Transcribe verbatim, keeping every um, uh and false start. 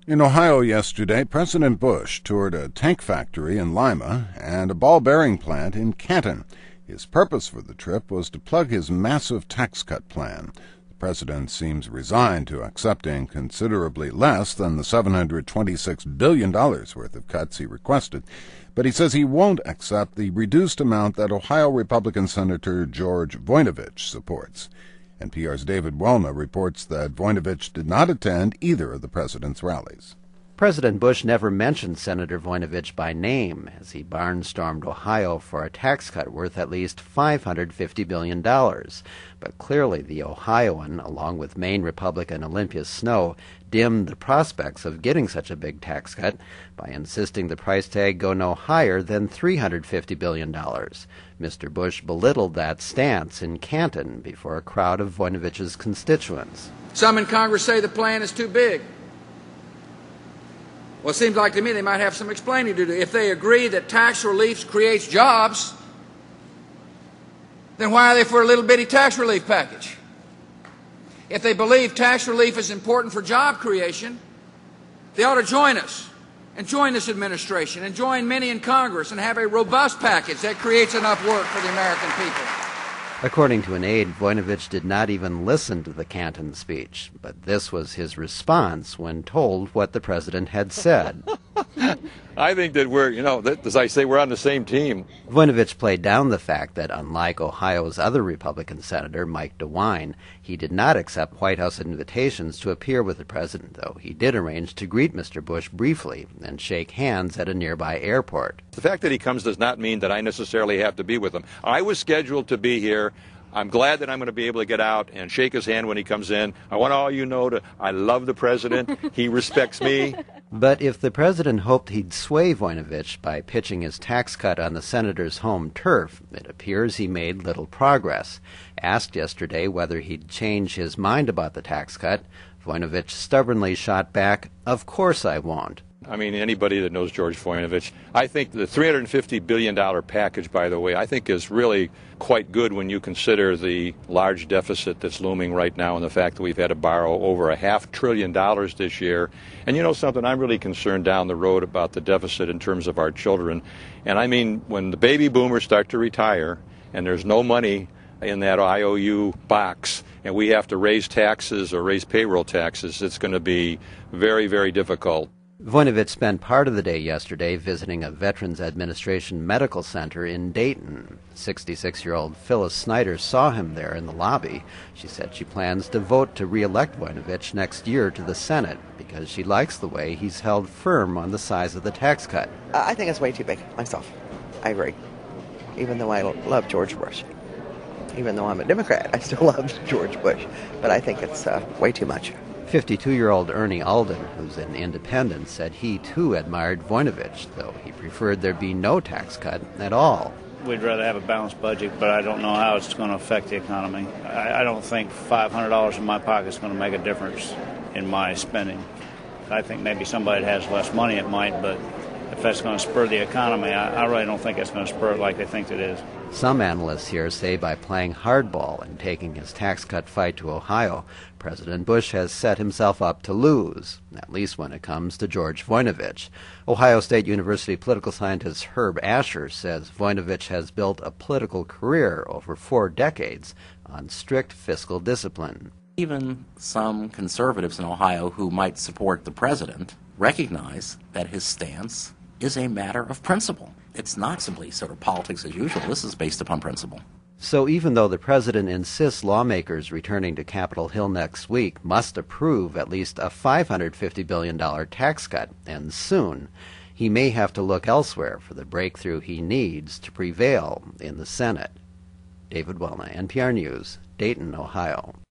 In Ohio yesterday, President Bush toured a tank factory in Lima and a ball-bearing plant in Canton. His purpose for the trip was to plug his massive tax cut plan. The president seems resigned to accepting considerably less than the seven hundred twenty-six billion dollars worth of cuts he requested, but he says he won't accept the reduced amount that Ohio Republican Senator George Voinovich supports. N P R's David Welna reports that Voinovich did not attend either of the president's rallies. President Bush never mentioned Senator Voinovich by name as he barnstormed Ohio for a tax cut worth at least five hundred fifty billion dollars. But clearly the Ohioan, along with Maine Republican Olympia Snowe, dimmed the prospects of getting such a big tax cut by insisting the price tag go no higher than three hundred fifty billion dollars. Mister Bush belittled that stance in Canton before a crowd of Voinovich's constituents. Some in Congress say the plan is too big. Well, it seems like to me they might have some explaining to do. If they agree that tax relief creates jobs, then why are they for a little bitty tax relief package? If they believe tax relief is important for job creation, they ought to join us and join this administration and join many in Congress and have a robust package that creates enough work for the American people. According to an aide, Voinovich did not even listen to the Canton speech, but this was his response when told what the president had said. I think that we're, you know, that, as I say, we're on the same team. Voinovich played down the fact that, unlike Ohio's other Republican senator, Mike DeWine, he did not accept White House invitations to appear with the president, though he did arrange to greet Mister Bush briefly and shake hands at a nearby airport. The fact that he comes does not mean that I necessarily have to be with him. I was scheduled to be here. I'm glad that I'm going to be able to get out and shake his hand when he comes in. I want all you know to, I love the president. He respects me. But if the president hoped he'd sway Voinovich by pitching his tax cut on the senator's home turf, it appears he made little progress. Asked yesterday whether he'd change his mind about the tax cut, Voinovich stubbornly shot back, "Of course I won't." I mean, anybody that knows George Voinovich, I think the three hundred fifty billion dollars package, by the way, I think is really quite good when you consider the large deficit that's looming right now and the fact that we've had to borrow over a half trillion dollars this year. And you know something, I'm really concerned down the road about the deficit in terms of our children. And I mean, when the baby boomers start to retire and there's no money in that I O U box and we have to raise taxes or raise payroll taxes, it's going to be very, very difficult. Voinovich spent part of the day yesterday visiting a Veterans Administration medical center in Dayton. sixty-six-year-old Phyllis Snyder saw him there in the lobby. She said she plans to vote to re-elect Voinovich next year to the Senate because she likes the way he's held firm on the size of the tax cut. Uh, I think it's way too big, myself. I agree. Even though I love George Bush. Even though I'm a Democrat, I still love George Bush. But I think it's uh, way too much. fifty-two-year-old Ernie Alden, who's an independent, said he too admired Voinovich, though he preferred there be no tax cut at all. We'd rather have a balanced budget, but I don't know how it's going to affect the economy. I, I don't think five hundred dollars in my pocket is going to make a difference in my spending. I think maybe somebody that has less money, it might, but if that's going to spur the economy, I, I really don't think it's going to spur it like they think it is. Some analysts here say by playing hardball and taking his tax cut fight to Ohio, President Bush has set himself up to lose, at least when it comes to George Voinovich. Ohio State University political scientist Herb Asher says Voinovich has built a political career over four decades on strict fiscal discipline. Even some conservatives in Ohio who might support the president recognize that his stance is a matter of principle. It's not simply sort of politics as usual. This is based upon principle. So even though the president insists lawmakers returning to Capitol Hill next week must approve at least a five hundred fifty billion dollars tax cut, and soon, he may have to look elsewhere for the breakthrough he needs to prevail in the Senate. David Welna, N P R News, Dayton, Ohio.